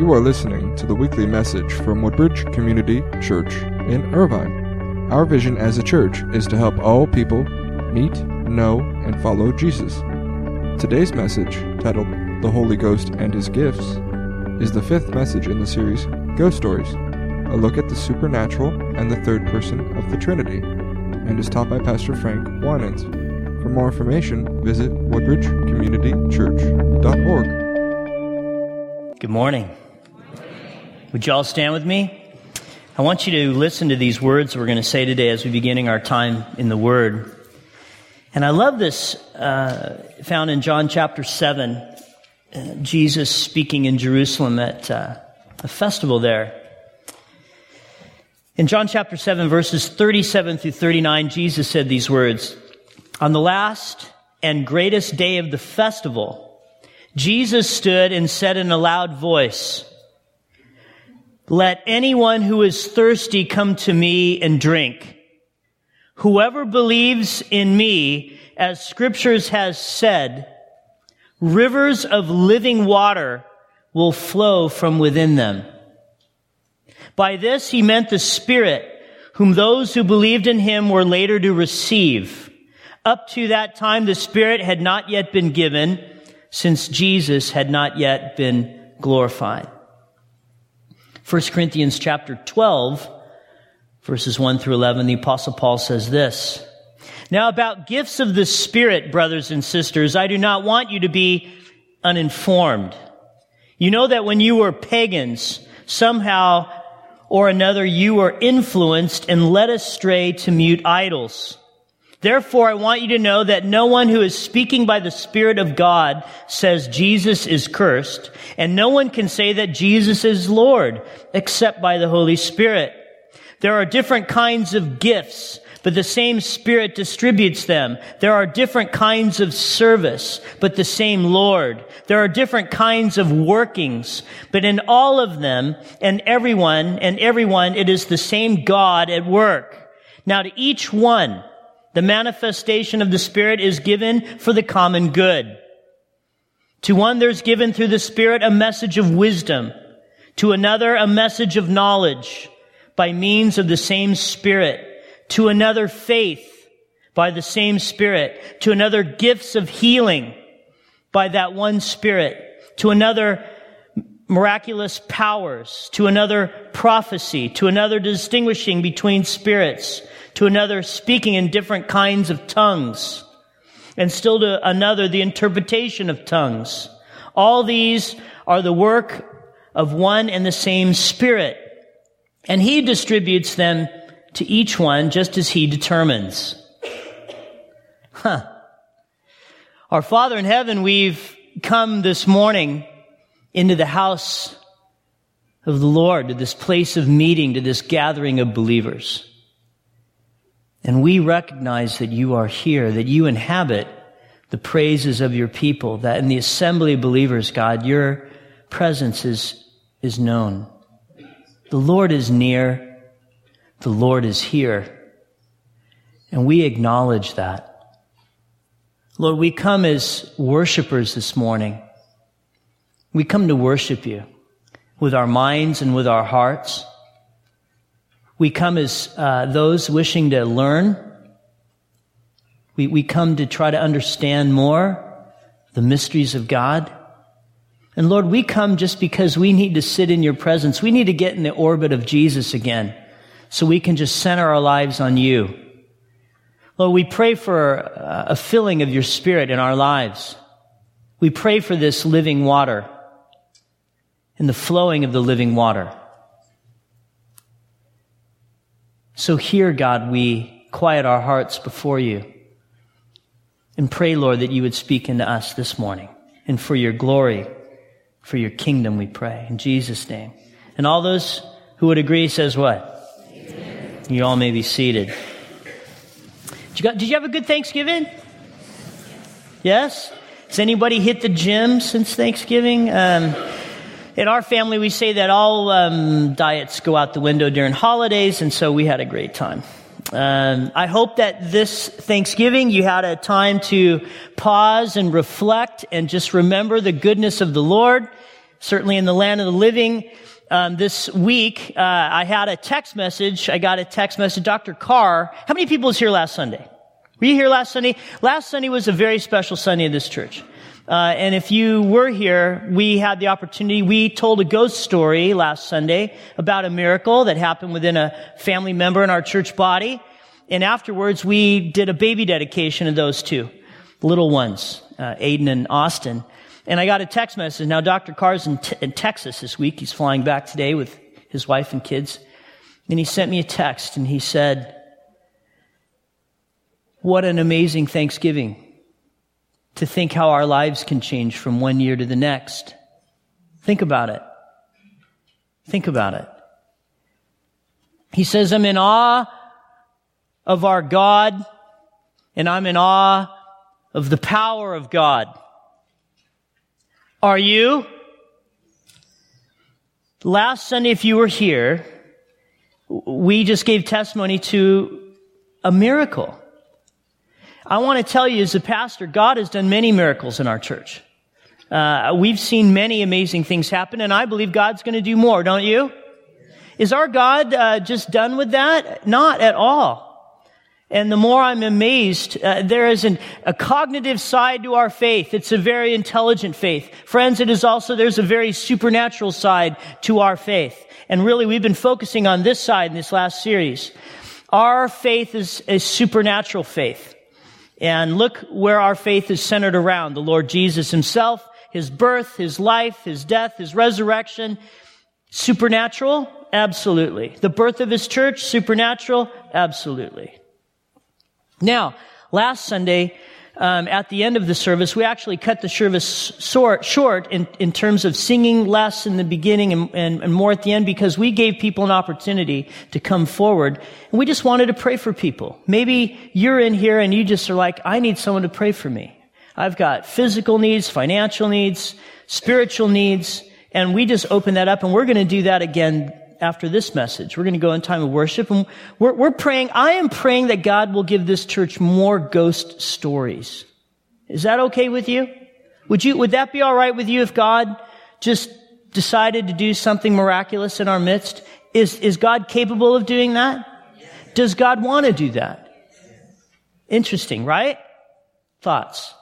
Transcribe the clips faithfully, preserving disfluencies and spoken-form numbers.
You are listening to the weekly message from Woodbridge Community Church in Irvine. Our vision as a church is to help all people meet, know, and follow Jesus. Today's message, titled The Holy Ghost and His Gifts, is the fifth message in the series Ghost Stories, a look at the supernatural and the third person of the Trinity, and is taught by Pastor Frank Winans. For more information, visit woodbridge community church dot org. Good morning. Would you all stand with me? I want you to listen to these words we're going to say today as we're beginning our time in the Word. And I love this, uh, found in John chapter seven, uh, Jesus speaking in Jerusalem at uh, a festival there. In John chapter seven, verses thirty-seven through thirty-nine, Jesus said these words, "On the last and greatest day of the festival, Jesus stood and said in a loud voice, 'Let anyone who is thirsty come to me and drink. Whoever believes in me, as Scriptures has said, rivers of living water will flow from within them.' By this he meant the Spirit, whom those who believed in him were later to receive. Up to that time the Spirit had not yet been given, since Jesus had not yet been glorified." First Corinthians chapter twelve, verses one through eleven, the Apostle Paul says this, "Now about gifts of the Spirit, brothers and sisters, I do not want you to be uninformed. You know that when you were pagans, somehow or another you were influenced and led astray to mute idols. Therefore, I want you to know that no one who is speaking by the Spirit of God says Jesus is cursed, and no one can say that Jesus is Lord except by the Holy Spirit. There are different kinds of gifts, but the same Spirit distributes them. There are different kinds of service, but the same Lord. There are different kinds of workings, but in all of them and everyone and everyone it is the same God at work. Now to each one, the manifestation of the Spirit is given for the common good. To one there's given through the Spirit a message of wisdom, to another a message of knowledge by means of the same Spirit, to another faith by the same Spirit, to another gifts of healing by that one Spirit, to another miraculous powers, to another prophecy, to another distinguishing between spirits, to another speaking in different kinds of tongues, and still to another the interpretation of tongues. All these are the work of one and the same Spirit, and He distributes them to each one just as He determines." Huh. Our Father in heaven, we've come this morning into the house of the Lord, to this place of meeting, to this gathering of believers. And we recognize that you are here, that you inhabit the praises of your people, that in the assembly of believers, God, your presence is, is known. The Lord is near. The Lord is here. And we acknowledge that. Lord, we come as worshipers this morning. We come to worship you with our minds and with our hearts. We come as uh, those wishing to learn. We, we come to try to understand more the mysteries of God. And Lord, we come just because we need to sit in your presence. We need to get in the orbit of Jesus again so we can just center our lives on you. Lord, we pray for a filling of your Spirit in our lives. We pray for this living water and the flowing of the living water. So here, God, we quiet our hearts before you and pray, Lord, that you would speak into us this morning. And for your glory, for your kingdom, we pray. In Jesus' name. And all those who would agree says what? Amen. You all may be seated. Did you, got, did you have a good Thanksgiving? Yes? Has anybody hit the gym since Thanksgiving? Um, in our family, we say that all um, diets go out the window during holidays, and so we had a great time. Um, I hope that this Thanksgiving you had a time to pause and reflect and just remember the goodness of the Lord. certainly in the land of the living. Um, this week, uh, I had a text message. I got a text message. Doctor Carr, how many people was here last Sunday? Were you here last Sunday? Last Sunday was a very special Sunday in this church. Uh, and if you were here, we had the opportunity. We told a ghost story last Sunday about a miracle that happened within a family member in our church body. And afterwards, we did a baby dedication of those two little ones, uh, Aiden and Austin. And I got a text message. Now, Doctor Carr's in, t- in Texas this week. He's flying back today with his wife and kids. And he sent me a text, and he said, "What an amazing Thanksgiving. To think how our lives can change from one year to the next. Think about it. Think about it." He says, "I'm in awe of our God, and I'm in awe of the power of God. Are you?" Last Sunday, if you were here, we just gave testimony to a miracle. I want to tell you, as a pastor, God has done many miracles in our church. Uh, we've seen many amazing things happen, and I believe God's going to do more, don't you? Is our God uh, just done with that? Not at all. And the more I'm amazed, uh, there is an, a cognitive side to our faith. It's a very intelligent faith. Friends, it is also, there's a very supernatural side to our faith. And really, we've been focusing on this side in this last series. Our faith is a supernatural faith. And look where our faith is centered around. The Lord Jesus himself, his birth, his life, his death, his resurrection. Supernatural? Absolutely. The birth of his church? Supernatural? Absolutely. Now, last Sunday, um, at the end of the service, we actually cut the service short, short in, in terms of singing less in the beginning and, and, and more at the end, because we gave people an opportunity to come forward. And we just wanted to pray for people. Maybe you're in here and you just are like, I need someone to pray for me. I've got physical needs, financial needs, spiritual needs, and we just open that up, and we're going to do that again after this message. We're going to go in time of worship, and we're, we're praying. I am praying that God will give this church more ghost stories. Is that okay with you? Would you, would that be all right with you if God just decided to do something miraculous in our midst? Is, is God capable of doing that? Does God want to do that? Interesting, right? Thoughts?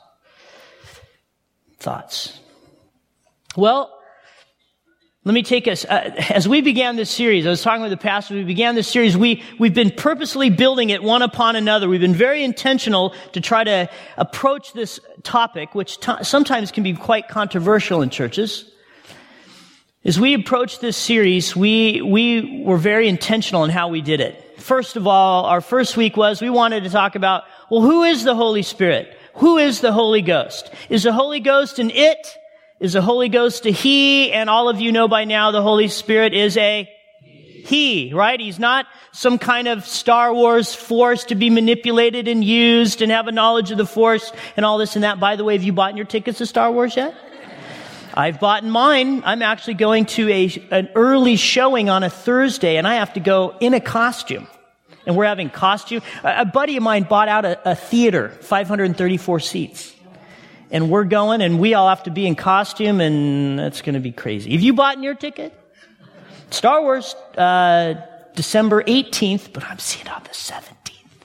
Thoughts. Well, let me take us, uh, as we began this series, I was talking with the pastor, we began this series, we, we've been purposely building it one upon another. We've been very intentional to try to approach this topic, which t- sometimes can be quite controversial in churches. As we approached this series, we, we were very intentional in how we did it. First of all, our first week was, we wanted to talk about, well, who is the Holy Spirit? Who is the Holy Ghost? Is the Holy Ghost an it? Is the Holy Ghost a he? And all of you know by now the Holy Spirit is a he, right? He's not some kind of Star Wars force to be manipulated and used and have a knowledge of the force and all this and that. By the way, have you bought your tickets to Star Wars yet? I've bought mine. I'm actually going to a an early showing on a Thursday, and I have to go in a costume. And we're having costume. A, a buddy of mine bought out a, a theater, five hundred thirty-four seats. And we're going, and we all have to be in costume, and that's going to be crazy. Have you bought your ticket? Star Wars, uh, December eighteenth, but I'm seeing it on the seventeenth.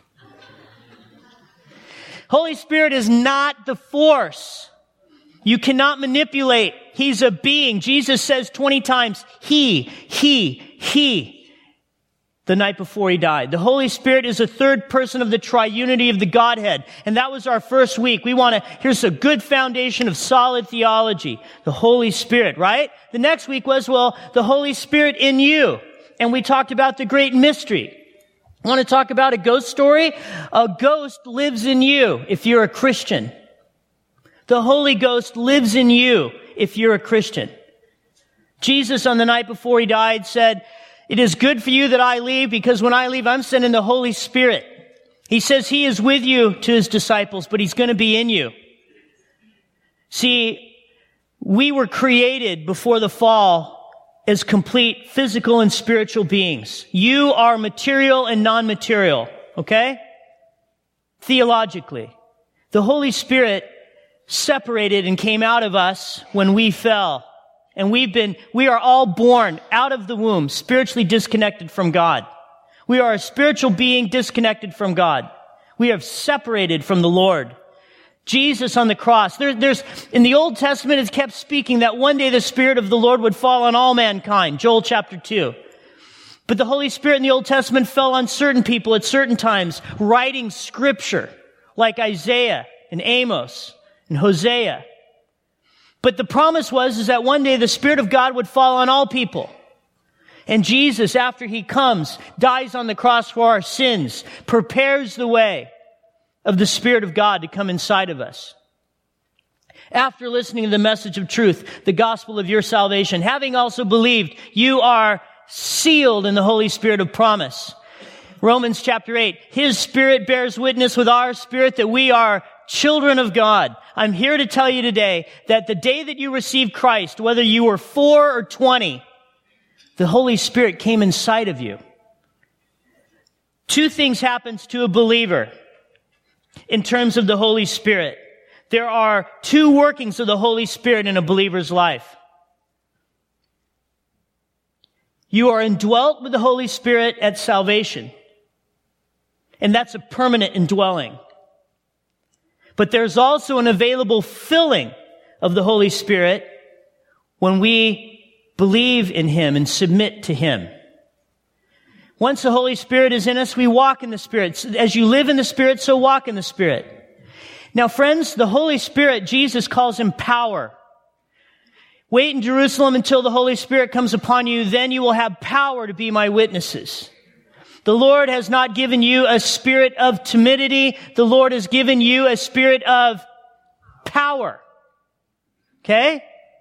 Holy Spirit is not the force. You cannot manipulate. He's a being. Jesus says twenty times, he, he, he. The night before he died. The Holy Spirit is a third person of the triunity of the Godhead. And that was our first week. We want to, here's a good foundation of solid theology. The Holy Spirit, right? The next week was, well, the Holy Spirit in you. And we talked about the great mystery. I want to talk about a ghost story? A ghost lives in you if you're a Christian. The Holy Ghost lives in you if you're a Christian. Jesus, on the night before he died, said, it is good for you that I leave, because when I leave, I'm sending the Holy Spirit. He says he is with you to his disciples, but he's going to be in you. See, we were created before the fall as complete physical and spiritual beings. You are material and non-material, okay? Theologically. The Holy Spirit separated and came out of us when we fell. And we've been, we are all born out of the womb, spiritually disconnected from God. We are a spiritual being disconnected from God. We are separated from the Lord. Jesus on the cross. There, there's, in the Old Testament, it's kept speaking that one day the Spirit of the Lord would fall on all mankind. Joel chapter two. But the Holy Spirit in the Old Testament fell on certain people at certain times, writing scripture, like Isaiah and Amos and Hosea. But the promise was, is that one day the Spirit of God would fall on all people. And Jesus, after he comes, dies on the cross for our sins, prepares the way of the Spirit of God to come inside of us. After listening to the message of truth, the gospel of your salvation, having also believed, you are sealed in the Holy Spirit of promise. Romans chapter eight, His Spirit bears witness with our spirit that we are children of God. I'm here to tell you today that the day that you received Christ, whether you were four or twenty, the Holy Spirit came inside of you. Two things happens to a believer in terms of the Holy Spirit. There are two workings of the Holy Spirit in a believer's life. You are indwelt with the Holy Spirit at salvation. And that's a permanent indwelling. But there's also an available filling of the Holy Spirit when we believe in Him and submit to Him. Once the Holy Spirit is in us, we walk in the Spirit. As you live in the Spirit, so walk in the Spirit. Now, friends, the Holy Spirit, Jesus calls Him power. Wait in Jerusalem until the Holy Spirit comes upon you, then you will have power to be my witnesses. The Lord has not given you a spirit of timidity. The Lord has given you a spirit of power. Okay?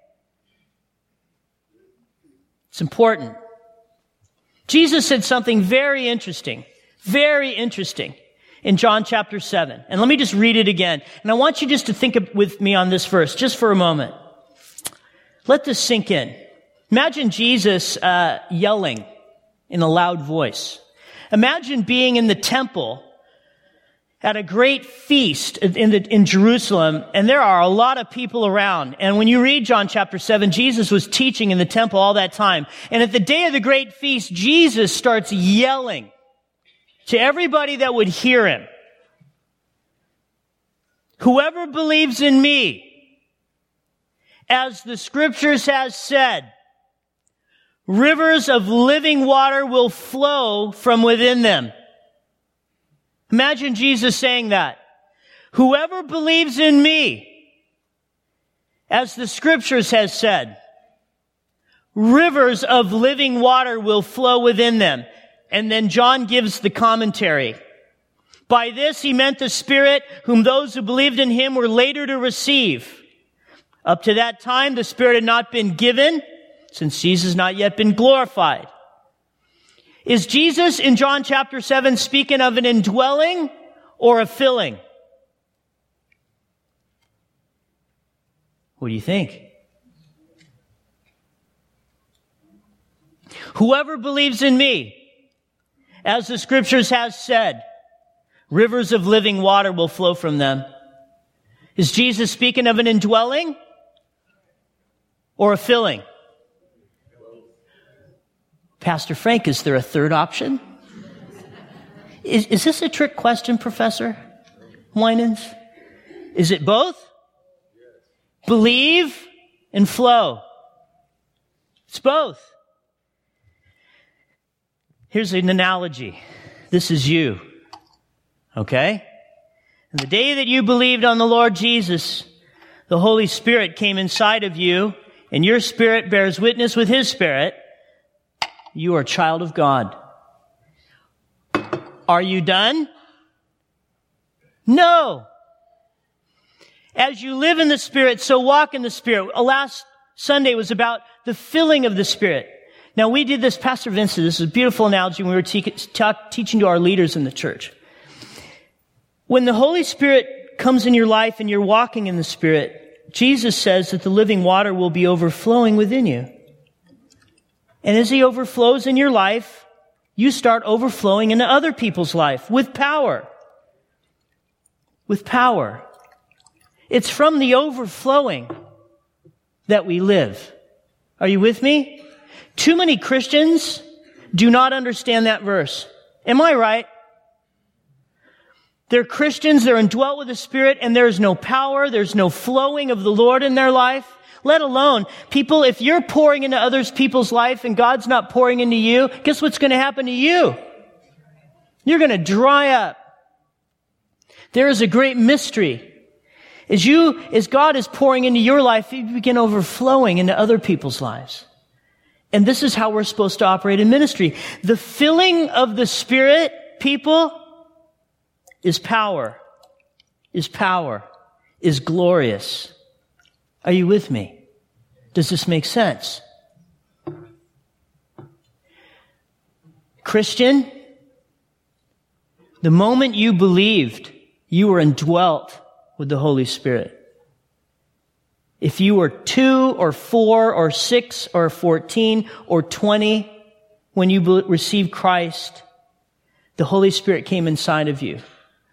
It's important. Jesus said something very interesting, very interesting in John chapter seven. And let me just read it again. And I want you just to think with me on this verse, just for a moment. Let this sink in. Imagine Jesus uh, yelling in a loud voice. Imagine being in the temple at a great feast in, the, in Jerusalem, and there are a lot of people around. And when you read John chapter seven, Jesus was teaching in the temple all that time. And at the day of the great feast, Jesus starts yelling to everybody that would hear Him. Whoever believes in me, as the scriptures has said, rivers of living water will flow from within them. Imagine Jesus saying that. Whoever believes in me, as the scriptures has said, rivers of living water will flow within them. And then John gives the commentary. By this he meant the Spirit, whom those who believed in Him were later to receive. Up to that time, the Spirit had not been given, since Jesus has not yet been glorified. Is Jesus in John chapter seven speaking of an indwelling or a filling? What do you think? Whoever believes in me, as the scriptures has said, rivers of living water will flow from them. Is Jesus speaking of an indwelling or a filling? Pastor Frank, is there a third option? Is, is this a trick question, Professor Winans? Is it both? Believe and flow. It's both. Here's an analogy. This is you. Okay? And the day that you believed on the Lord Jesus, the Holy Spirit came inside of you, and your spirit bears witness with His Spirit. You are a child of God. Are you done? No. As you live in the Spirit, so walk in the Spirit. Last Sunday was about the filling of the Spirit. Now, we did this, Pastor Vincent, this is a beautiful analogy when we were te- talk, teaching to our leaders in the church. When the Holy Spirit comes in your life and you're walking in the Spirit, Jesus says that the living water will be overflowing within you. And as He overflows in your life, you start overflowing into other people's life with power. With power. It's from the overflowing that we live. Are you with me? Too many Christians do not understand that verse. Am I right? They're Christians, they're indwelt with the Spirit, and there's no power, there's no flowing of the Lord in their life. Let alone, people, if you're pouring into others people's life and God's not pouring into you, guess what's going to happen to you? You're going to dry up. There is a great mystery. As you, as God is pouring into your life, you begin overflowing into other people's lives. And this is how we're supposed to operate in ministry. The filling of the Spirit, people, is power, is power, is glorious. Are you with me? Does this make sense? Christian, the moment you believed, you were indwelt with the Holy Spirit. If you were two or four or six or fourteen or twenty when you be- received Christ, the Holy Spirit came inside of you.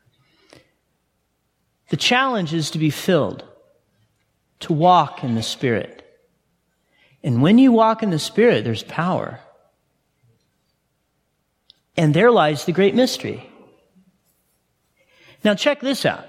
The challenge is to be filled, to walk in the Spirit. And when you walk in the Spirit, there's power. And there lies the great mystery. Now check this out.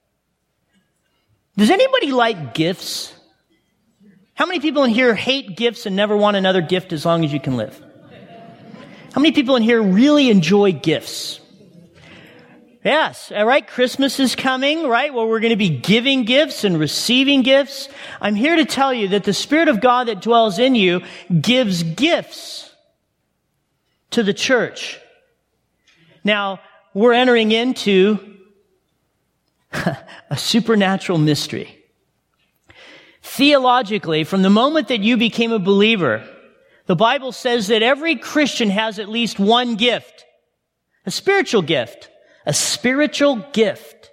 Does anybody like gifts? How many people in here hate gifts and never want another gift as long as you can live? How many people in here really enjoy gifts? Yes, all right, Christmas is coming, right? Well, we're going to be giving gifts and receiving gifts. I'm here to tell you that the Spirit of God that dwells in you gives gifts to the church. Now, we're entering into a supernatural mystery. Theologically, from the moment that you became a believer, the Bible says that every Christian has at least one gift, a spiritual gift. A spiritual gift.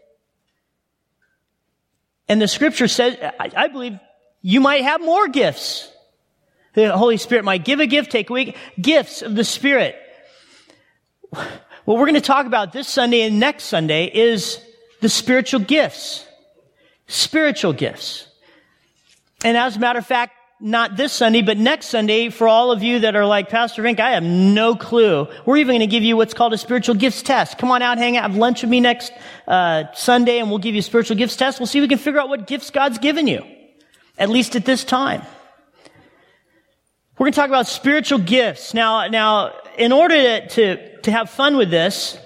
And the scripture says, I, I believe you might have more gifts. The Holy Spirit might give a gift, take away gifts of the Spirit. What we're going to talk about this Sunday and next Sunday is the spiritual gifts. Spiritual gifts. And as a matter of fact, not this Sunday, but next Sunday, for all of you that are like, Pastor Rink, I have no clue. We're even going to give you what's called a spiritual gifts test. Come on out, hang out, have lunch with me next uh Sunday, and we'll give you a spiritual gifts test. We'll see if we can figure out what gifts God's given you, at least at this time. We're going to talk about spiritual gifts. Now, now, in order to, to, to have fun with this,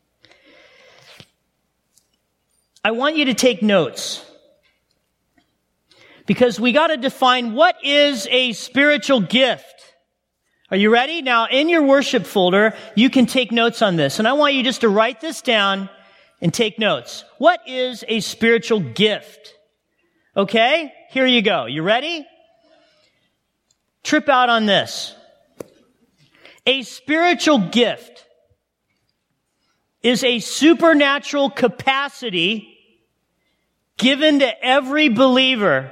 I want you to take notes. Because we got to define what is a spiritual gift. Are you ready? Now, in your worship folder, you can take notes on this. And I want you just to write this down and take notes. What is a spiritual gift? Okay, here you go. You ready? Trip out on this. A spiritual gift is a supernatural capacity given to every believer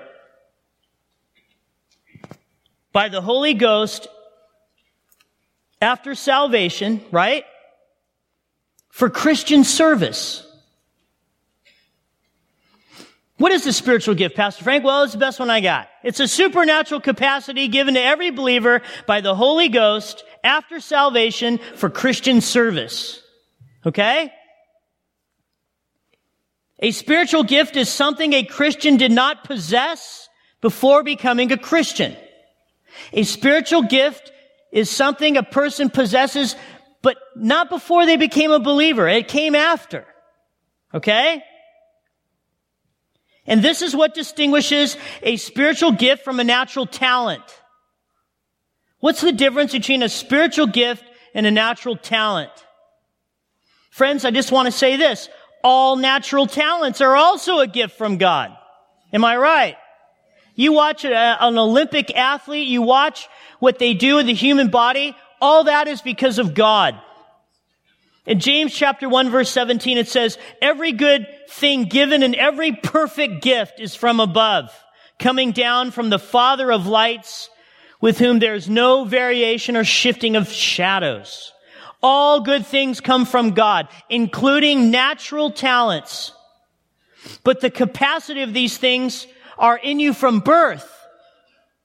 by the Holy Ghost after salvation, right? For Christian service. What is the spiritual gift, Pastor Frank? Well, it's the best one I got. It's a supernatural capacity given to every believer by the Holy Ghost after salvation for Christian service. Okay? A spiritual gift is something a Christian did not possess before becoming a Christian. A spiritual gift is something a person possesses, but not before they became a believer. It came after. Okay? And this is what distinguishes a spiritual gift from a natural talent. What's the difference between a spiritual gift and a natural talent? Friends, I just want to say this. All natural talents are also a gift from God. Am I right? You watch a, an Olympic athlete, you watch what they do with the human body, all that is because of God. In James chapter one verse seventeen it says, every good thing given and every perfect gift is from above, coming down from the Father of lights, with whom there is no variation or shifting of shadows. All good things come from God, including natural talents. But the capacity of these things are in you from birth.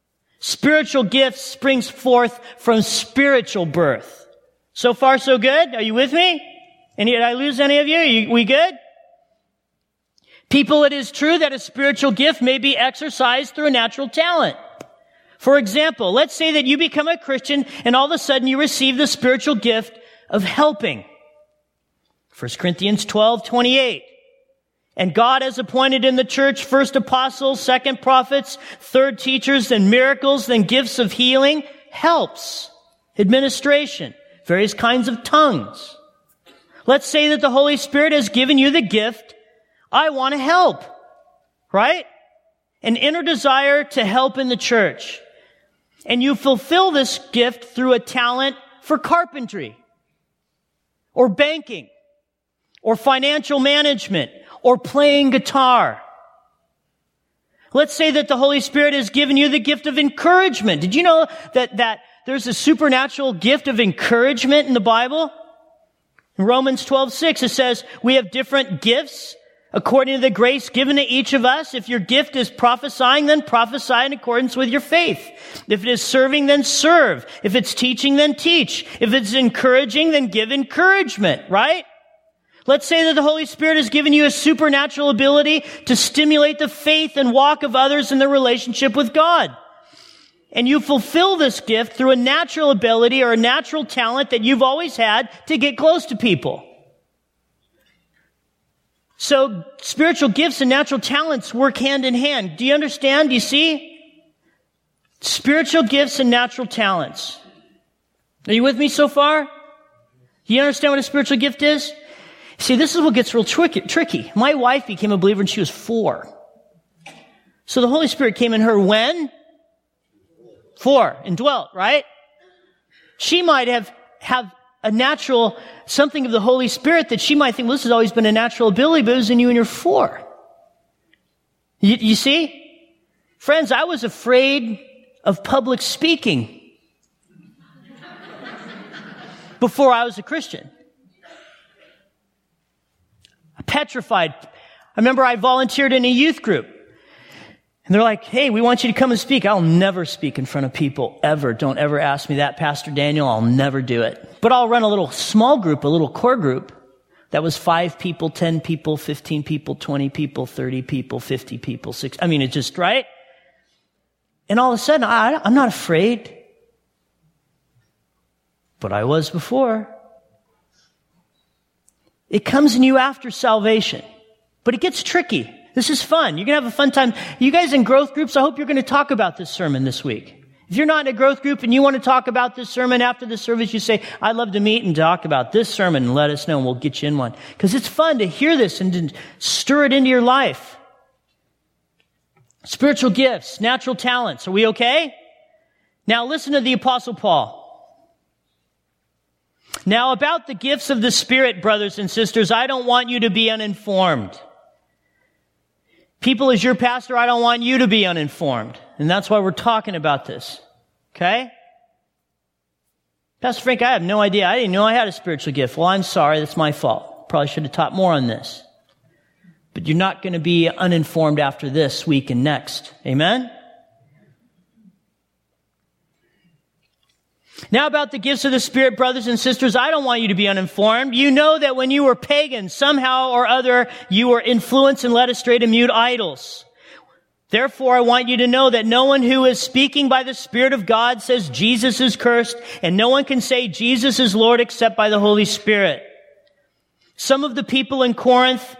Spiritual gifts springs forth from spiritual birth. So far, so good? Are you with me? And did I lose any of you? Are you we good? People, it is true that a spiritual gift may be exercised through a natural talent. For example, let's say that you become a Christian and all of a sudden you receive the spiritual gift of helping. First Corinthians twelve twenty-eight. And God has appointed in the church first apostles, second prophets, third teachers, then miracles, then gifts of healing, helps, administration, various kinds of tongues. Let's say that the Holy Spirit has given you the gift, I want to help, right? An inner desire to help in the church. And you fulfill this gift through a talent for carpentry, or banking, or financial management, or playing guitar. Let's say that the Holy Spirit has given you the gift of encouragement. Did you know that, that there's a supernatural gift of encouragement in the Bible? In Romans twelve six, it says, we have different gifts according to the grace given to each of us. If your gift is prophesying, then prophesy in accordance with your faith. If it is serving, then serve. If it's teaching, then teach. If it's encouraging, then give encouragement, right? Let's say that the Holy Spirit has given you a supernatural ability to stimulate the faith and walk of others in their relationship with God. And you fulfill this gift through a natural ability or a natural talent that you've always had to get close to people. So spiritual gifts and natural talents work hand in hand. Do you understand? Do you see? Spiritual gifts and natural talents. Are you with me so far? Do you understand what a spiritual gift is? See, this is what gets real tricky, tricky. My wife became a believer when she was four. So the Holy Spirit came in her when? Four. And dwelt, right? She might have, have a natural, something of the Holy Spirit that she might think, well, this has always been a natural ability, but it was in you when you're four. You, you see? Friends, I was afraid of public speaking before I was a Christian. Petrified. I remember I volunteered in a youth group. And they're like, hey, we want you to come and speak. I'll never speak in front of people, ever. Don't ever ask me that, Pastor Daniel. I'll never do it. But I'll run a little small group, a little core group. That was five people, ten people, fifteen people, twenty people, thirty people, fifty people, six. I mean, it's just, right? And all of a sudden, I, I'm not afraid. But I was before. It comes in you after salvation. But it gets tricky. This is fun. You're going to have a fun time. You guys in growth groups, I hope you're going to talk about this sermon this week. If you're not in a growth group and you want to talk about this sermon after the service, you say, I'd love to meet and talk about this sermon, and let us know and we'll get you in one. Because it's fun to hear this and to stir it into your life. Spiritual gifts, natural talents. Are we okay? Now listen to the Apostle Paul. Now, about the gifts of the Spirit, brothers and sisters, I don't want you to be uninformed. People, as your pastor, I don't want you to be uninformed. And that's why we're talking about this. Okay? Pastor Frank, I have no idea. I didn't know I had a spiritual gift. Well, I'm sorry. That's my fault. Probably should have taught more on this. But you're not going to be uninformed after this week and next. Amen? Now about the gifts of the Spirit, brothers and sisters, I don't want you to be uninformed. You know that when you were pagans, somehow or other, you were influenced and led astray to mute idols. Therefore, I want you to know that no one who is speaking by the Spirit of God says Jesus is cursed, and no one can say Jesus is Lord except by the Holy Spirit. Some of the people in Corinth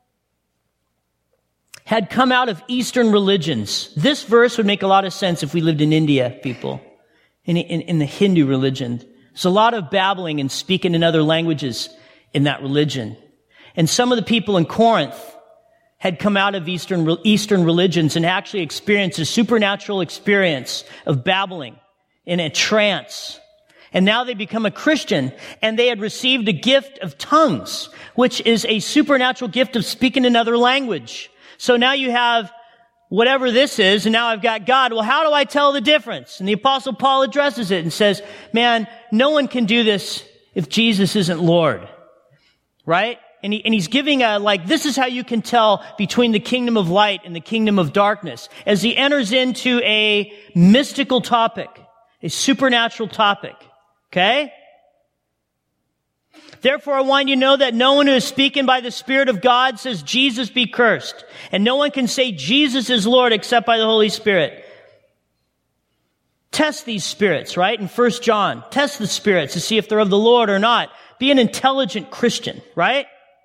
had come out of Eastern religions. This verse would make a lot of sense if we lived in India, people. In, in, in the Hindu religion. There's a lot of babbling and speaking in other languages in that religion. And some of the people in Corinth had come out of Eastern, Eastern religions and actually experienced a supernatural experience of babbling in a trance. And now they become a Christian, and they had received a gift of tongues, which is a supernatural gift of speaking another language. So now you have whatever this is, and now I've got God. Well, how do I tell the difference? And the Apostle Paul addresses it and says, man, no one can do this if Jesus isn't Lord. Right? And, he, and he's giving a, like, this is how you can tell between the kingdom of light and the kingdom of darkness. As he enters into a mystical topic, a supernatural topic. Okay? Therefore, I want you to know that no one who is speaking by the Spirit of God says, Jesus be cursed. And no one can say Jesus is Lord except by the Holy Spirit. Test these spirits, right? In First John, test the spirits to see if they're of the Lord or not. Be an intelligent Christian, right?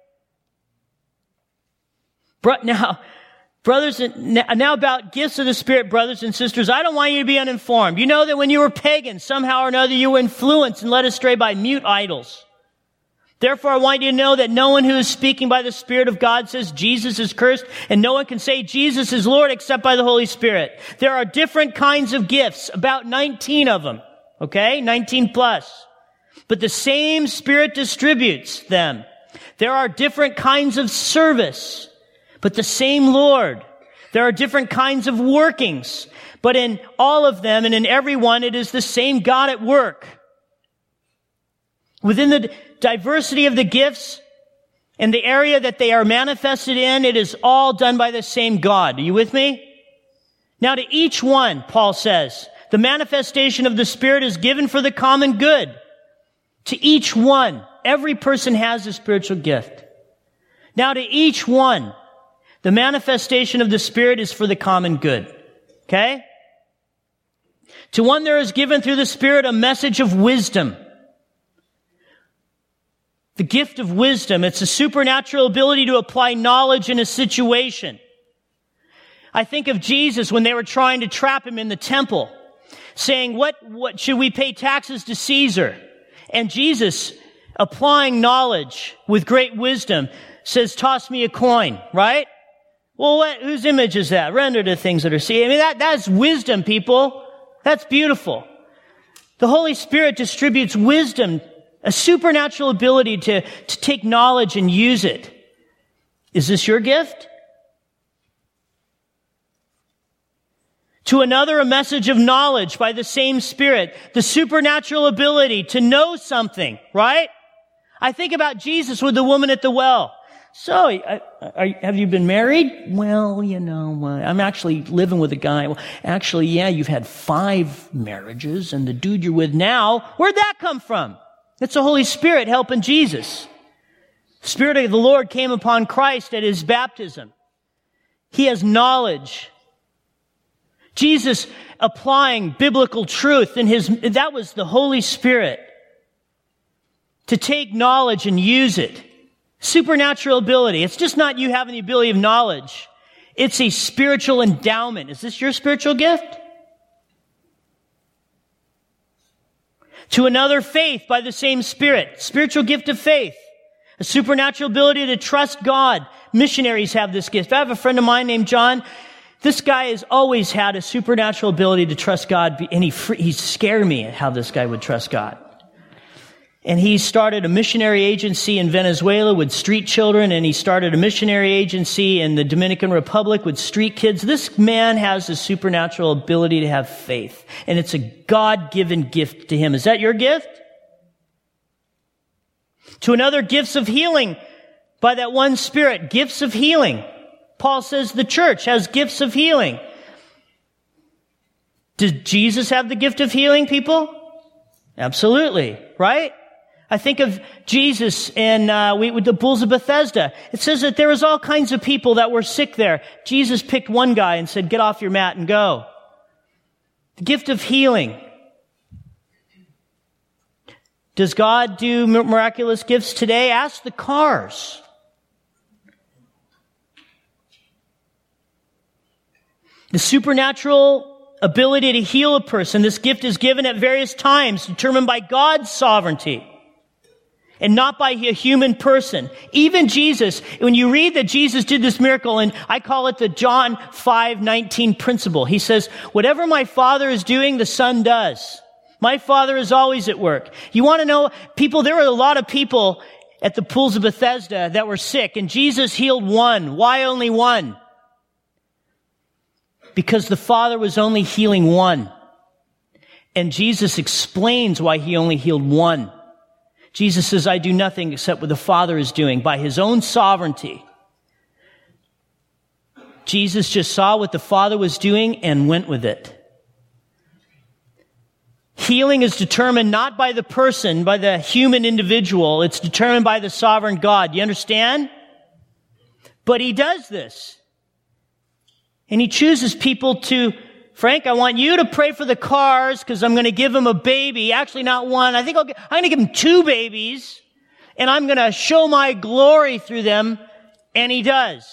Now, brothers, now about gifts of the Spirit, brothers and sisters, I don't want you to be uninformed. You know that when you were pagans, somehow or another you were influenced and led astray by mute idols. Therefore, I want you to know that no one who is speaking by the Spirit of God says Jesus is cursed, and no one can say Jesus is Lord except by the Holy Spirit. There are different kinds of gifts, about nineteen of them, okay? nineteen plus. But the same Spirit distributes them. There are different kinds of service, but the same Lord. There are different kinds of workings, but in all of them and in every one, it is the same God at work. Within the diversity of the gifts and the area that they are manifested in, it is all done by the same God. Are you with me? Now to each one, Paul says, the manifestation of the Spirit is given for the common good. To each one, every person has a spiritual gift. Now to each one, the manifestation of the Spirit is for the common good. Okay? To one there is given through the Spirit a message of wisdom. The gift of wisdom, it's a supernatural ability to apply knowledge in a situation. I think of Jesus when they were trying to trap him in the temple, saying, what, what should we pay taxes to Caesar? And Jesus, applying knowledge with great wisdom, says, toss me a coin, right? Well, what, whose image is that? Render to things that are seen. I mean, that, that's wisdom, people. That's beautiful. The Holy Spirit distributes wisdom, a supernatural ability to, to take knowledge and use it. Is this your gift? To another, a message of knowledge by the same Spirit. The supernatural ability to know something, right? I think about Jesus with the woman at the well. So, uh, are, have you been married? Well, you know, uh, I'm actually living with a guy. Well, actually, yeah, you've had five marriages, and the dude you're with now, where'd that come from? It's the Holy Spirit helping Jesus. The Spirit of the Lord came upon Christ at his baptism. He has knowledge. Jesus applying biblical truth in his, that was the Holy Spirit. To take knowledge and use it. Supernatural ability. It's just not you having the ability of knowledge. It's a spiritual endowment. Is this your spiritual gift? To another, faith by the same Spirit. Spiritual gift of faith. A supernatural ability to trust God. Missionaries have this gift. I have a friend of mine named John. This guy has always had a supernatural ability to trust God, and he he scared me at how this guy would trust God. And he started a missionary agency in Venezuela with street children, and he started a missionary agency in the Dominican Republic with street kids. This man has a supernatural ability to have faith, and it's a God-given gift to him. Is that your gift? To another, gifts of healing by that one Spirit. Gifts of healing. Paul says the church has gifts of healing. Did Jesus have the gift of healing, people? Absolutely, right? I think of Jesus in uh, we, with the pools of Bethesda. It says that there was all kinds of people that were sick there. Jesus picked one guy and said, get off your mat and go. The gift of healing. Does God do miraculous gifts today? Ask the cars. The supernatural ability to heal a person. This gift is given at various times, determined by God's sovereignty and not by a human person. Even Jesus, when you read that Jesus did this miracle, and I call it the John five nineteen principle. He says, whatever my Father is doing, the Son does. My Father is always at work. You want to know, people, there were a lot of people at the pools of Bethesda that were sick, and Jesus healed one. Why only one? Because the Father was only healing one. And Jesus explains why he only healed one. Jesus says, I do nothing except what the Father is doing by his own sovereignty. Jesus just saw what the Father was doing and went with it. Healing is determined not by the person, by the human individual. It's determined by the sovereign God. You understand? But he does this. And he chooses people to, Frank, I want you to pray for the cars because I'm going to give him a baby. Actually, not one. I think I'll, I'm going to give him two babies. And I'm going to show my glory through them. And he does.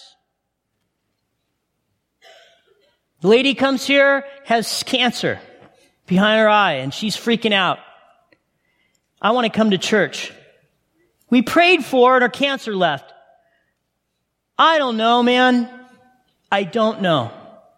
The lady comes here, has cancer behind her eye, and she's freaking out. I want to come to church. We prayed for her, and her cancer left. I don't know, man. I don't know.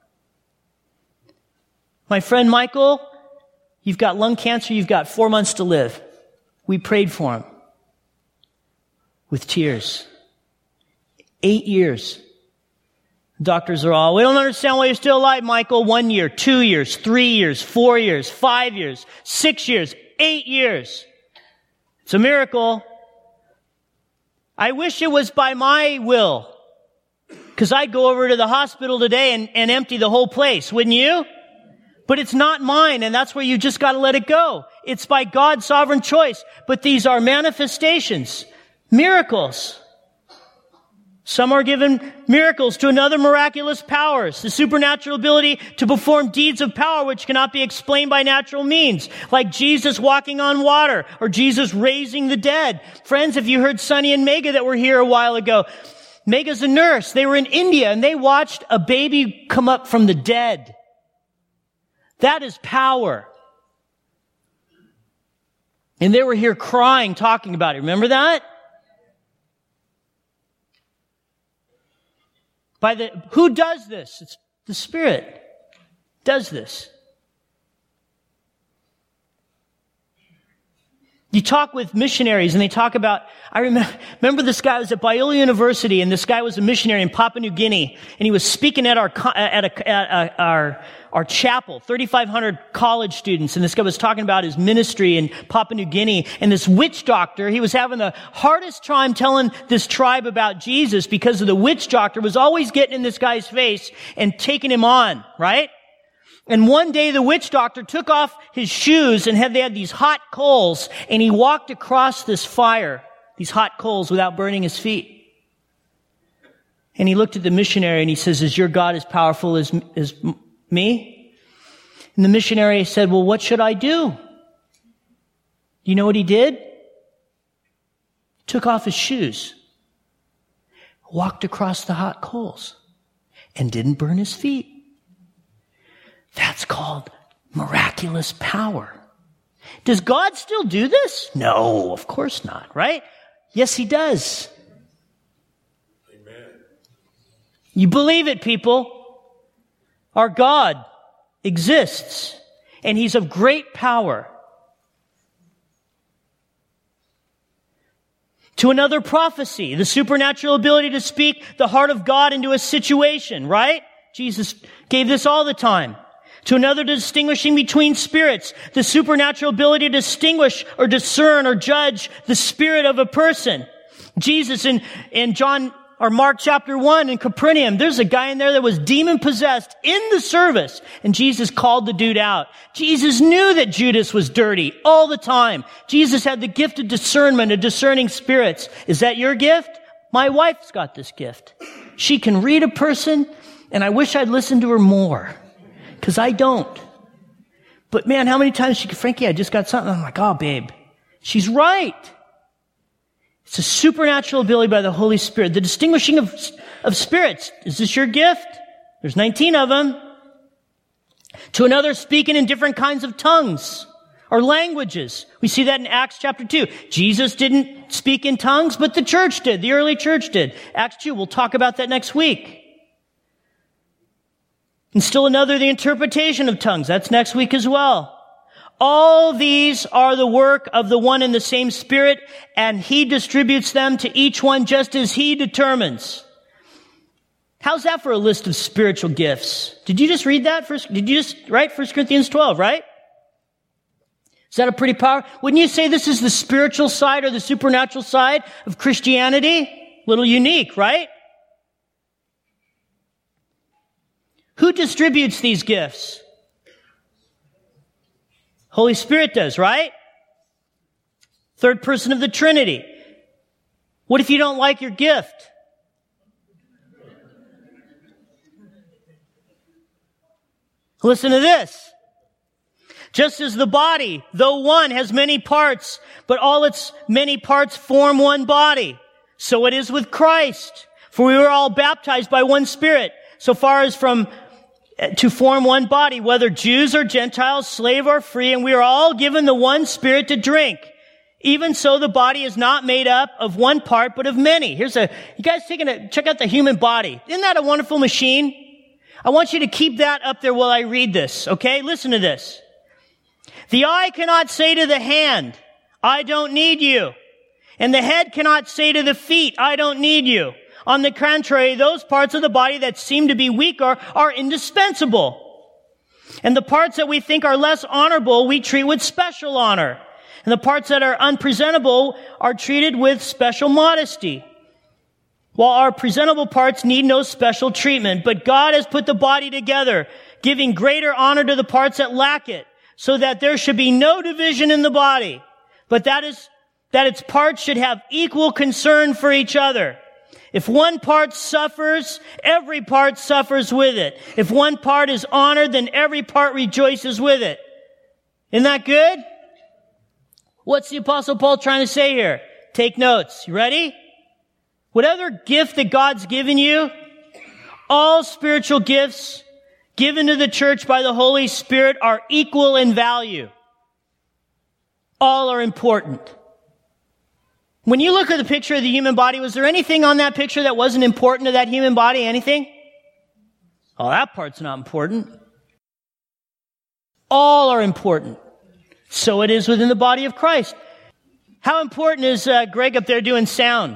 My friend Michael, you've got lung cancer, you've got four months to live. We prayed for him with tears. Eight years. Doctors are all, we don't understand why you're still alive, Michael. One year, two years, three years, four years, five years, six years, eight years. It's a miracle. I wish it was by my will, because I'd go over to the hospital today and, and empty the whole place, wouldn't you? But it's not mine, and that's where you just got to let it go. It's by God's sovereign choice. But these are manifestations, miracles. Some are given miracles, to another miraculous powers, the supernatural ability to perform deeds of power which cannot be explained by natural means, like Jesus walking on water or Jesus raising the dead. Friends, if you heard Sonny and Mega that were here a while ago, Mega's a nurse. They were in India and they watched a baby come up from the dead. That is power. And they were here crying, talking about it. Remember that? By the, who does this? It's the Spirit does this. You talk with missionaries and they talk about, I remember, remember this guy was at Biola University and this guy was a missionary in Papua New Guinea and he was speaking at our, at, a, at our, our chapel, thirty-five hundred college students, and this guy was talking about his ministry in Papua New Guinea, and this witch doctor, he was having the hardest time telling this tribe about Jesus because of the witch doctor was always getting in this guy's face and taking him on, right? And one day the witch doctor took off his shoes and had, they had these hot coals, and he walked across this fire, these hot coals, without burning his feet. And he looked at the missionary and he says, is your God as powerful as, as me? And the missionary said, well, what should I do? You know what he did? Took off his shoes, walked across the hot coals, and didn't burn his feet. That's called miraculous power. Does God still do this? No, of course not, right? Yes, he does. Amen. You believe it, people. Our God exists, and he's of great power. To another, prophecy, the supernatural ability to speak the heart of God into a situation, right? Jesus gave this all the time. To another, distinguishing between spirits, the supernatural ability to distinguish or discern or judge the spirit of a person. Jesus in, in John or Mark chapter one in Capernaum, there's a guy in there that was demon possessed in the service, and Jesus called the dude out. Jesus knew that Judas was dirty all the time. Jesus had the gift of discernment, of discerning spirits. Is that your gift? My wife's got this gift. She can read a person, and I wish I'd listened to her more. Because I don't. But man, how many times she could, Frankie, I just got something. I'm like, oh, babe, she's right. It's a supernatural ability by the Holy Spirit. The distinguishing of, of spirits. Is this your gift? There's nineteen of them. To another, speaking in different kinds of tongues or languages. We see that in Acts chapter two. Jesus didn't speak in tongues, but the church did. The early church did. Acts two, we'll talk about that next week. And still another, the interpretation of tongues. That's next week as well. All these are the work of the one and the same Spirit, and he distributes them to each one just as he determines. How's that for a list of spiritual gifts? Did you just read that? First, did you just, right? First Corinthians twelve, right? Is that a pretty power? Wouldn't you say this is the spiritual side or the supernatural side of Christianity? A little unique, right? Who distributes these gifts? Holy Spirit does, right? Third person of the Trinity. What if you don't like your gift? Listen to this. Just as the body, though one, has many parts, but all its many parts form one body, so it is with Christ. For we were all baptized by one Spirit, so far as from to form one body, whether Jews or Gentiles, slave or free, and we are all given the one Spirit to drink. Even so, the body is not made up of one part, but of many. Here's a, you guys taking a, check out the human body. Isn't that a wonderful machine? I want you to keep that up there while I read this, okay? Listen to this. The eye cannot say to the hand, I don't need you. And the head cannot say to the feet, I don't need you. On the contrary, those parts of the body that seem to be weaker are indispensable. And the parts that we think are less honorable, we treat with special honor. And the parts that are unpresentable are treated with special modesty. While our presentable parts need no special treatment, but God has put the body together, giving greater honor to the parts that lack it, so that there should be no division in the body, but that is, that its parts should have equal concern for each other. If one part suffers, every part suffers with it. If one part is honored, then every part rejoices with it. Isn't that good? What's the Apostle Paul trying to say here? Take notes. You ready? Whatever gift that God's given you, all spiritual gifts given to the church by the Holy Spirit are equal in value. All are important. When you look at the picture of the human body, was there anything on that picture that wasn't important to that human body? Anything? Oh, that part's not important. All are important. So it is within the body of Christ. How important is uh, Greg up there doing sound?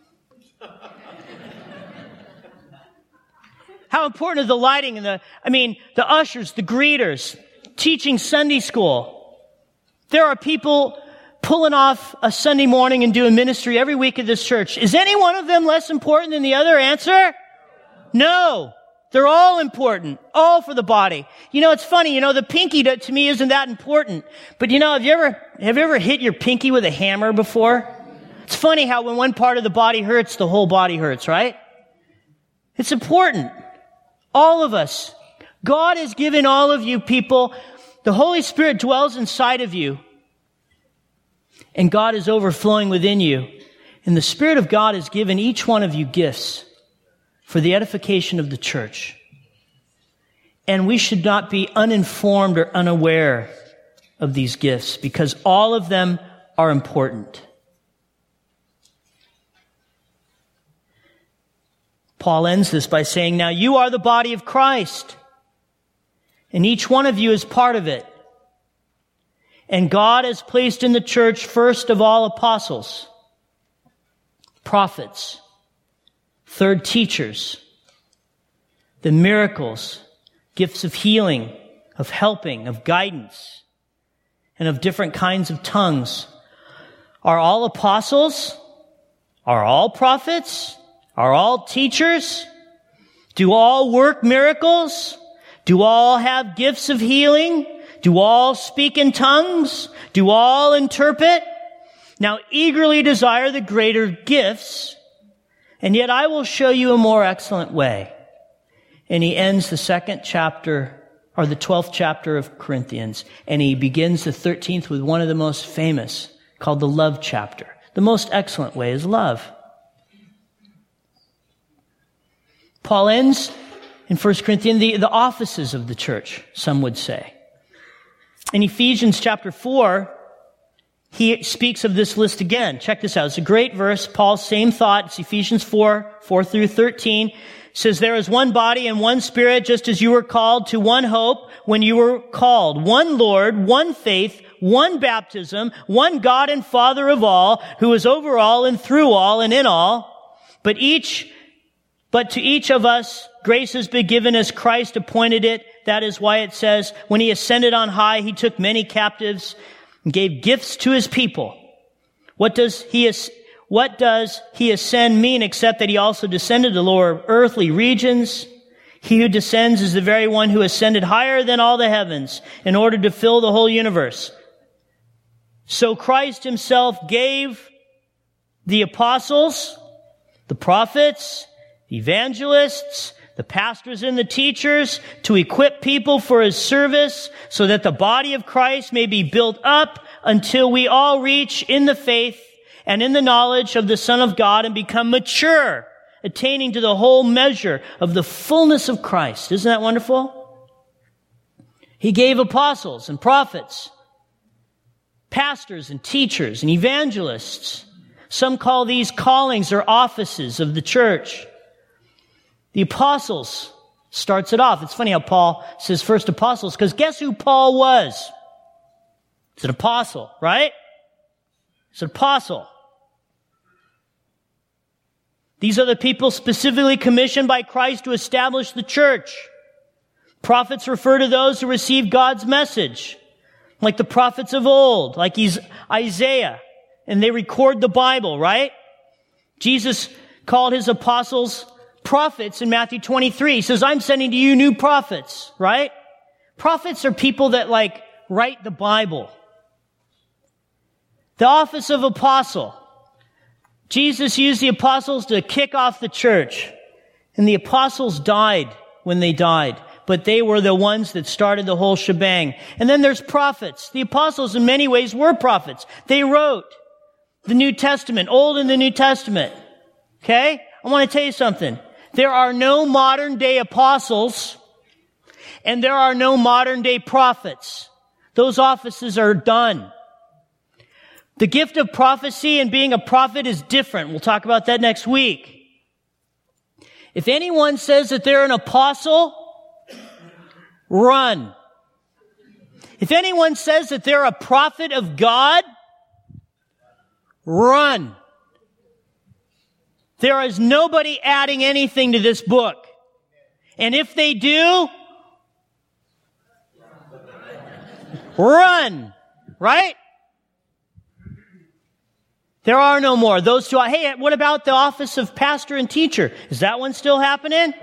How important is the lighting and the, I mean, the ushers, the greeters, teaching Sunday school? There are people pulling off a Sunday morning and doing ministry every week at this church. Is any one of them less important than the other? Answer? No. They're all important. All for the body. You know, it's funny, you know, the pinky to, to me isn't that important. But you know, have you ever, have you ever hit your pinky with a hammer before? It's funny how when one part of the body hurts, the whole body hurts, right? It's important. All of us. God has given all of you people, the Holy Spirit dwells inside of you. And God is overflowing within you. And the Spirit of God has given each one of you gifts for the edification of the church. And we should not be uninformed or unaware of these gifts because all of them are important. Paul ends this by saying, now you are the body of Christ, and each one of you is part of it. And God has placed in the church first of all apostles, prophets, third teachers, the miracles, gifts of healing, of helping, of guidance, and of different kinds of tongues. Are all apostles? Are all prophets? Are all teachers? Do all work miracles? Do all have gifts of healing? Do all speak in tongues? Do all interpret? Now eagerly desire the greater gifts, and yet I will show you a more excellent way. And he ends the second chapter, or the twelfth chapter of Corinthians, and he begins the thirteenth with one of the most famous, called the love chapter. The most excellent way is love. Paul ends in First Corinthians the, the offices of the church, some would say. In Ephesians chapter four, he speaks of this list again. Check this out. It's a great verse. Paul's same thought. It's Ephesians four, four through thirteen. It says, there is one body and one Spirit, just as you were called to one hope when you were called. One Lord, one faith, one baptism, one God and Father of all, who is over all and through all and in all. But each But to each of us, grace has been given as Christ appointed it. That is why it says, when he ascended on high, he took many captives and gave gifts to his people. What does he, what does he ascend mean except that he also descended to lower earthly regions? He who descends is the very one who ascended higher than all the heavens in order to fill the whole universe. So Christ himself gave the apostles, the prophets, the evangelists, the pastors and the teachers to equip people for his service so that the body of Christ may be built up until we all reach in the faith and in the knowledge of the Son of God and become mature, attaining to the whole measure of the fullness of Christ. Isn't that wonderful? He gave apostles and prophets, pastors and teachers and evangelists. Some call these callings or offices of the church. The apostles starts it off. It's funny how Paul says first apostles, because guess who Paul was? He's an apostle, right? He's an apostle. These are the people specifically commissioned by Christ to establish the church. Prophets refer to those who received God's message, like the prophets of old, like he's Isaiah, and they record the Bible, right? Jesus called his apostles prophets in Matthew twenty-three. He says, I'm sending to you new prophets, right? Prophets are people that like write the Bible. The office of apostle. Jesus used the apostles to kick off the church. And the apostles died when they died. But they were the ones that started the whole shebang. And then there's prophets. The apostles in many ways were prophets. They wrote the New Testament, Old and the New Testament. Okay? I want to tell you something. There are no modern day apostles and there are no modern day prophets. Those offices are done. The gift of prophecy and being a prophet is different. We'll talk about that next week. If anyone says that they're an apostle, run. If anyone says that they're a prophet of God, run. There is nobody adding anything to this book. And if they do, run. Right? There are no more. Those two, hey, what about the office of pastor and teacher? Is that one still happening?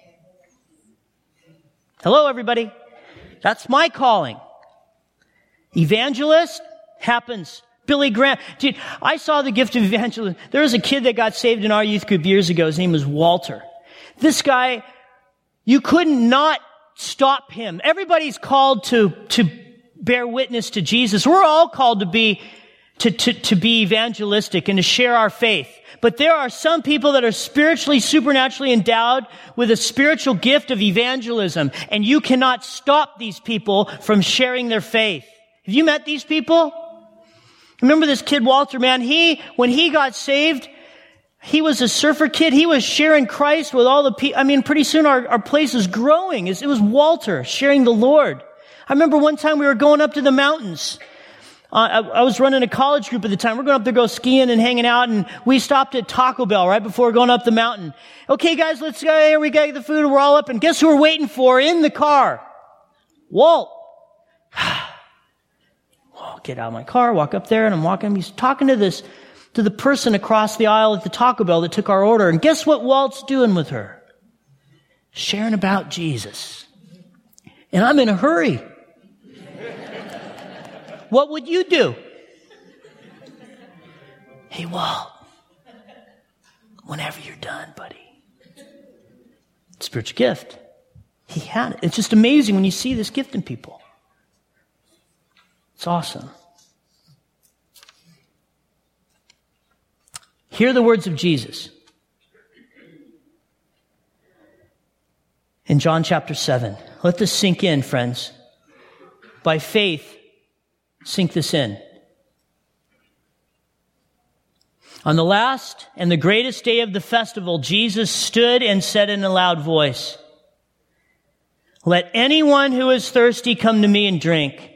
Hello, everybody. That's my calling. Evangelist happens. Billy Graham. Dude, I saw the gift of evangelism. There was a kid that got saved in our youth group years ago. His name was Walter. This guy, you couldn't not stop him. Everybody's called to, to bear witness to Jesus. We're all called to be To, to, to be evangelistic and to share our faith. But there are some people that are spiritually, supernaturally endowed with a spiritual gift of evangelism. And you cannot stop these people from sharing their faith. Have you met these people? Remember this kid, Walter, man? He, when he got saved, he was a surfer kid. He was sharing Christ with all the people. I mean, pretty soon our, our place is growing. It was Walter sharing the Lord. I remember one time we were going up to the mountains. Uh, I, I was running a college group at the time. We're going up there, go skiing and hanging out, and we stopped at Taco Bell right before going up the mountain. Okay, guys, let's go. Here we got the food. We're all up, and guess who we're waiting for in the car? Walt. Well, get out of my car, walk up there, and I'm walking. He's talking to this, to the person across the aisle at the Taco Bell that took our order, and guess what Walt's doing with her? Sharing about Jesus. And I'm in a hurry. What would you do? Hey, Walt, whenever you're done, buddy. Spiritual gift. He had it. It's just amazing when you see this gift in people. It's awesome. Hear the words of Jesus. In John chapter seven. Let this sink in, friends. By faith, sink this in. On the last and the greatest day of the festival, Jesus stood and said in a loud voice, "Let anyone who is thirsty come to me and drink.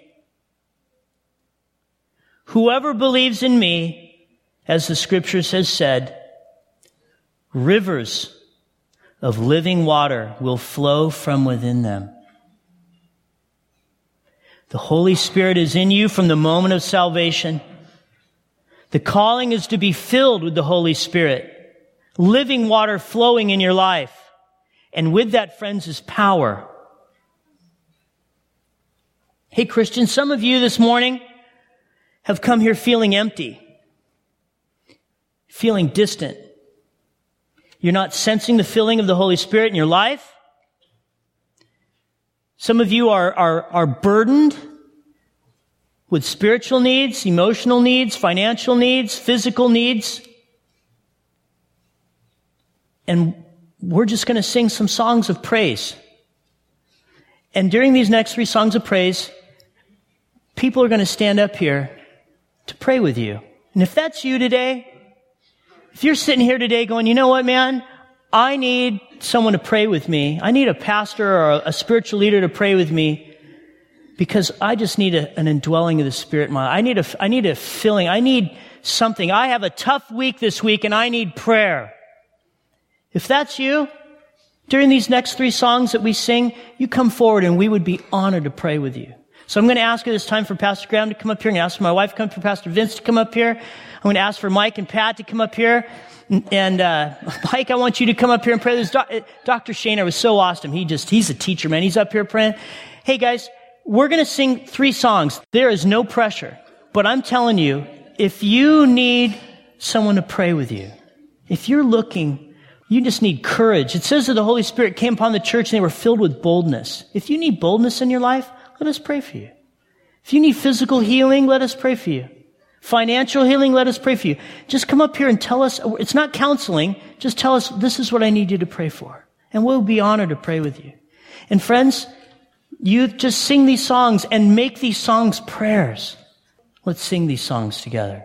Whoever believes in me, as the scriptures has said, rivers of living water will flow from within them." The Holy Spirit is in you from the moment of salvation. The calling is to be filled with the Holy Spirit, living water flowing in your life. And with that, friends, is power. Hey, Christians, some of you this morning have come here feeling empty, feeling distant. You're not sensing the filling of the Holy Spirit in your life. Some of you are, are, are burdened with spiritual needs, emotional needs, financial needs, physical needs. And we're just going to sing some songs of praise. And during these next three songs of praise, people are going to stand up here to pray with you. And if that's you today, if you're sitting here today going, you know what, man, I need someone to pray with me. I need a pastor or a, a spiritual leader to pray with me because I just need a, an indwelling of the Spirit in my life. I need a, I need a filling. I need something. I have a tough week this week and I need prayer. If that's you, during these next three songs that we sing, you come forward and we would be honored to pray with you. So I'm going to ask at this time for Pastor Graham to come up here. I'm going to ask for my wife to come up, for Pastor Vince to come up here. I'm going to ask for Mike and Pat to come up here. And uh Mike, I want you to come up here and pray. This Doctor Shaner was so awesome. He just, he's a teacher, man. He's up here praying. Hey, guys, we're going to sing three songs. There is no pressure. But I'm telling you, if you need someone to pray with you, if you're looking, you just need courage. It says that the Holy Spirit came upon the church and they were filled with boldness. If you need boldness in your life, let us pray for you. If you need physical healing, let us pray for you. Financial healing, let us pray for you. Just come up here and tell us. It's not counseling. Just tell us, this is what I need you to pray for. And we'll be honored to pray with you. And friends, you just sing these songs and make these songs prayers. Let's sing these songs together.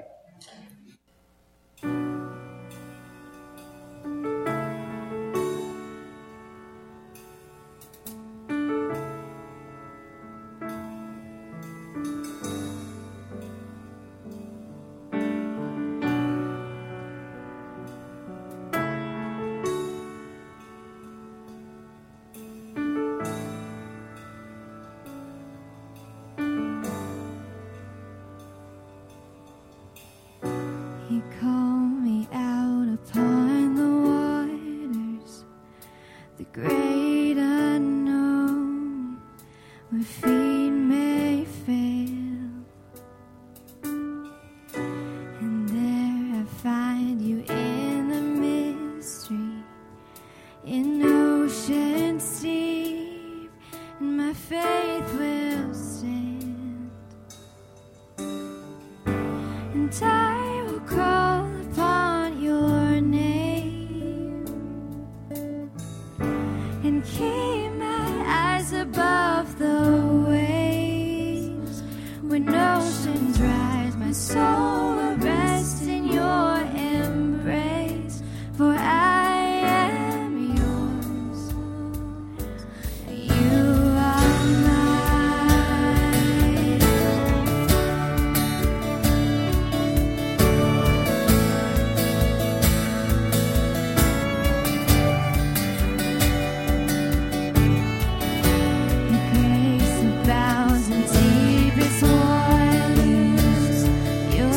Your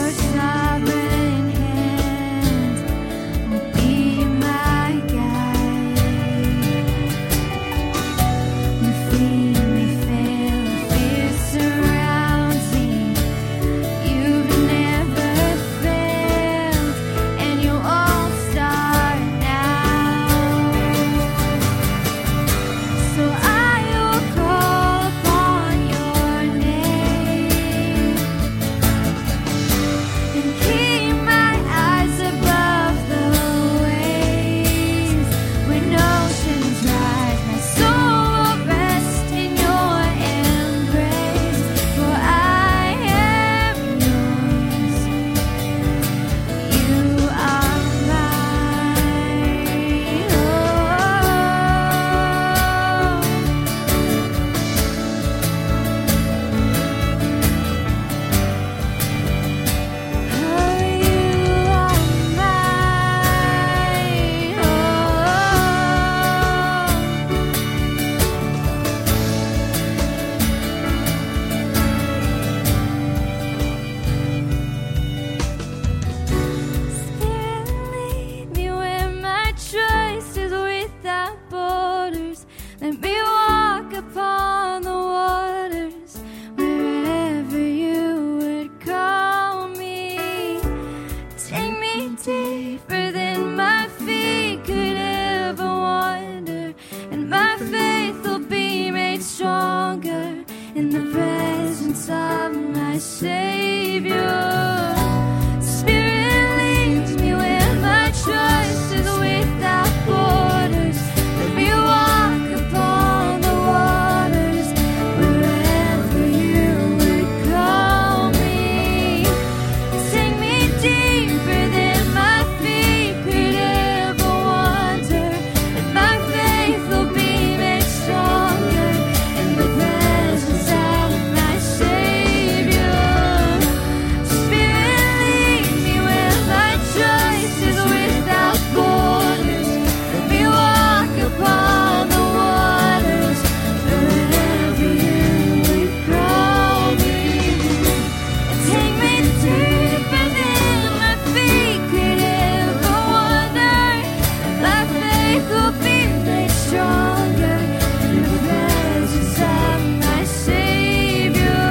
Let me walk upon the waters wherever you would call me. Take me deeper than my feet could ever wander, and my faith will be made stronger in the presence of my Savior. Spirit leads me where my trust is without borders. Let me walk upon the waters wherever you would call me. Take me deeper than my feet could ever wander, and my faith will be made stronger in the presence of my Savior. Spirit lead me where my choice is without borders. Let me walk upon the waters wherever you would call me. Take me deeper than my feet could ever wander, and my faith will be made stronger in the presence of my Savior.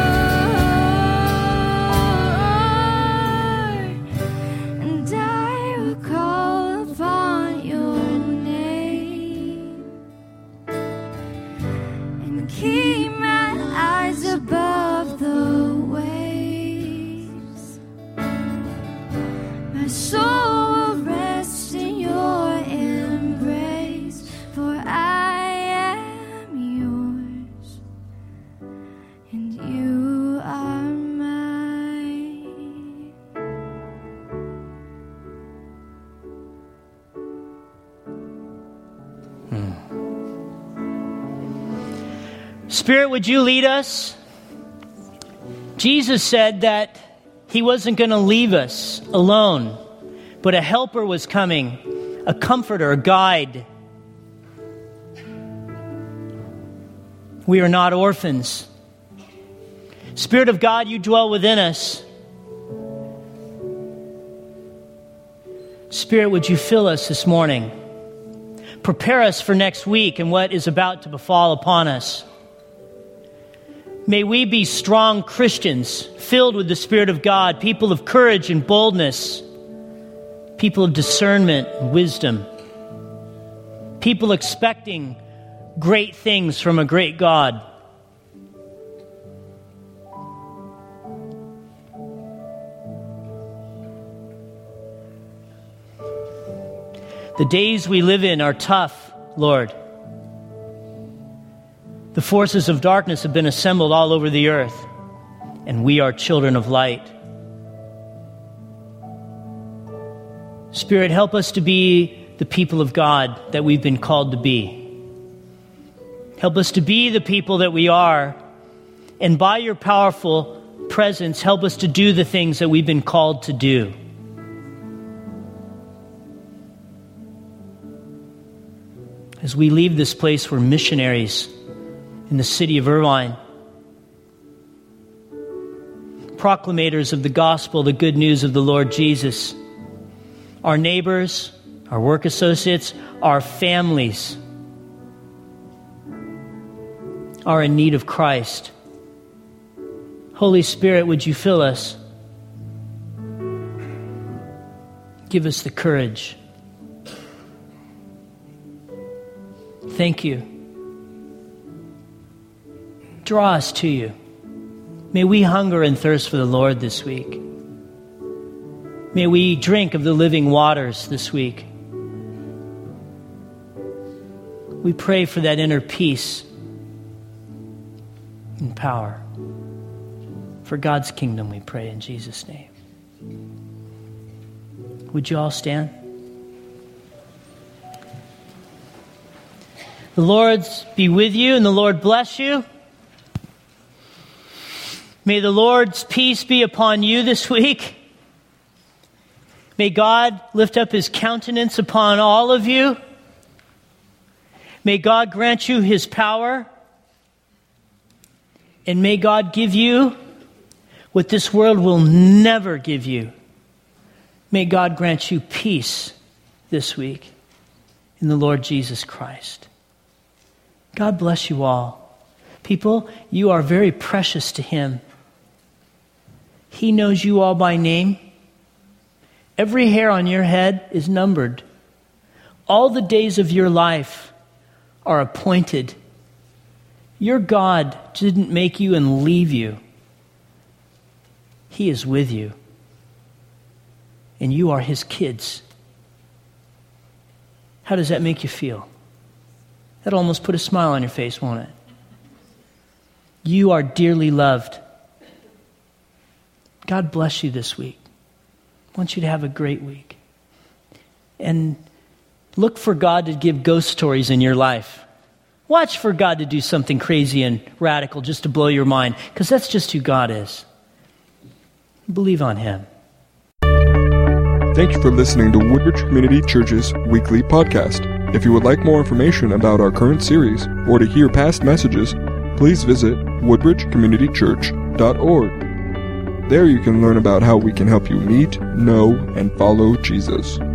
And I will call upon your name and keep my eyes above the waves. My soul will rest in your embrace, for I am yours and you are mine. Spirit, would you lead us? Jesus said that he wasn't going to leave us alone, but a helper was coming, a comforter, a guide. We are not orphans. Spirit of God, you dwell within us. Spirit, would you fill us this morning? Prepare us for next week and what is about to befall upon us. May we be strong Christians, filled with the Spirit of God, people of courage and boldness, people of discernment and wisdom, people expecting great things from a great God. The days we live in are tough, Lord. The forces of darkness have been assembled all over the earth, and we are children of light. Spirit, help us to be the people of God that we've been called to be. Help us to be the people that we are, and by your powerful presence, help us to do the things that we've been called to do. As we leave this place, we're missionaries in the city of Irvine, proclamators of the gospel, the good news of the Lord Jesus. Our neighbors, our work associates, our families are in need of Christ. Holy Spirit, would you fill us? Give us the courage. Thank you. Draw us to you. May we hunger and thirst for the Lord this week. May we drink of the living waters this week. We pray for that inner peace and power. For God's kingdom, we pray in Jesus' name. Would you all stand? The Lord be with you and the Lord bless you. May the Lord's peace be upon you this week. May God lift up his countenance upon all of you. May God grant you his power. And may God give you what this world will never give you. May God grant you peace this week in the Lord Jesus Christ. God bless you all. People, you are very precious to Him. He knows you all by name. Every hair on your head is numbered. All the days of your life are appointed. Your God didn't make you and leave you. He is with you. And you are His kids. How does that make you feel? That'll almost put a smile on your face, won't it? You are dearly loved. God bless you this week. I want you to have a great week. And look for God to give ghost stories in your life. Watch for God to do something crazy and radical just to blow your mind, because that's just who God is. Believe on Him. Thank you for listening to Woodbridge Community Church's weekly podcast. If you would like more information about our current series or to hear past messages, please visit woodbridge community church dot org. There you can learn about how we can help you meet, know, and follow Jesus.